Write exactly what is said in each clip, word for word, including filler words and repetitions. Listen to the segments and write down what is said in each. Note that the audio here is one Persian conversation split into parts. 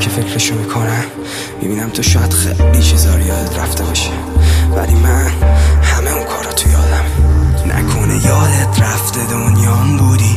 فکرشو میکنم میبینم تو شاید خیلی چیزا رو یادت رفته باشه، ولی من همه اون کارا تو یادم. نکنه یادت رفته دنیام بودی،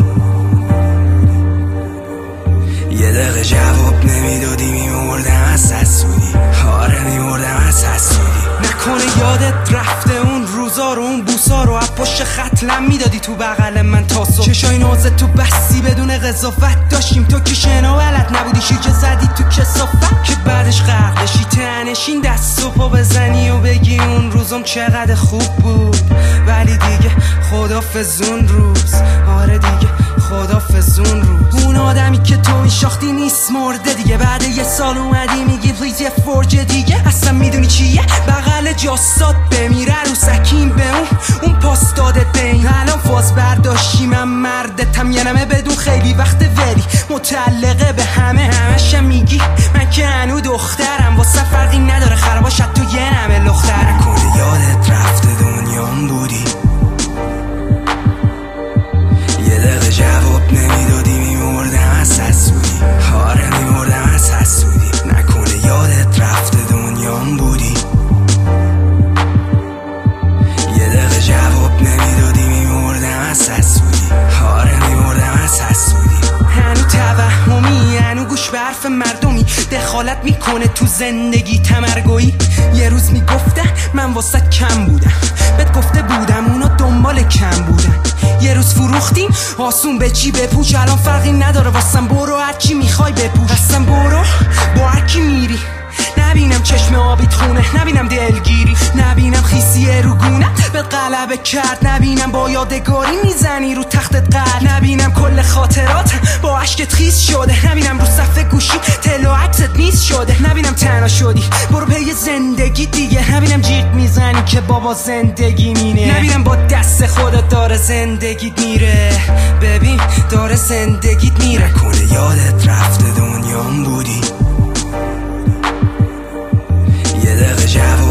یه دقیقه جواب نمیدادی میمردم از حسودی. آره میمردم از حسودی. نکنه یادت رفته اون روزا رو، اون بوسا رو از پشت خط لم میدادی تو بغل من تا صبح. چشای نازت تو بستی بدون قضاوت داشتیم، تو که شنا بلد نبودی شیجه زدی تو کسافت که بعدش غرق بشی تنشین دست و پا بزنی و بگی اون روزم چقدر خوب بود. ولی دیگه خدافظ اون روز، آره دیگه خدافظ اون روز. اون آدمی که تو میشاختی نیست مرده دیگه، بعد یه سال اومدی میگی پلیز یه فرج دیگه. اصلا میدونی چیه؟ بغل جاستاد بمیره رو سکین به اون اون پاس داده به این. الان فاز برداشتی من مردتم یه نمه بدون خیلی وقت ولی متعلقه به همه. همشم میگی من که هنو دخترم، واسه فرقی نداره خراباشت تو یه نمه لخترم. نکنه یادت رفته دنیام بودی، یه دقیقه جواب نمیدادی میمردم از حسودی. آره میمردم از حسودی. نکنه یادت رفته دنیام بودی، یه دقیقه جواب نمیدادی میمردم از حسودی. آره میمردم از حسودی. هنو توهمی، هنو گوش به حرف مردمی، دخالت میکنه تو زندگی تمرگویی. یه روز میگفته من واسه کم بودم، بهت گفته بودم اونا دنبال کم بودن. یه روز فروختیم آسون به چی بپوش، الان فرقی نداره واسم برو هرچی میخوای بپوش. اصلا برو با هرکی میری، نبینم چشم آبیت خونه، نبینم دلگیری، نبینم خیسی رو گونت به غلبه کرد، نبینم با یادگاری میزنی رو تختت قلب، نبینم کل خاطرات با عشقت خیس شده، نبینم رو صفحه گوشی تلو عکست نیست شده، نبینم تنها شدی برو پی زندگی دیگه، نبینم جیغ میزنی که بابا زندگی مینه، نبینم با دست خودت داره زندگیت میره. ببین داره زندگیت میره. نکنه یادت رفته دنیام بودی، یه دقیقه جواب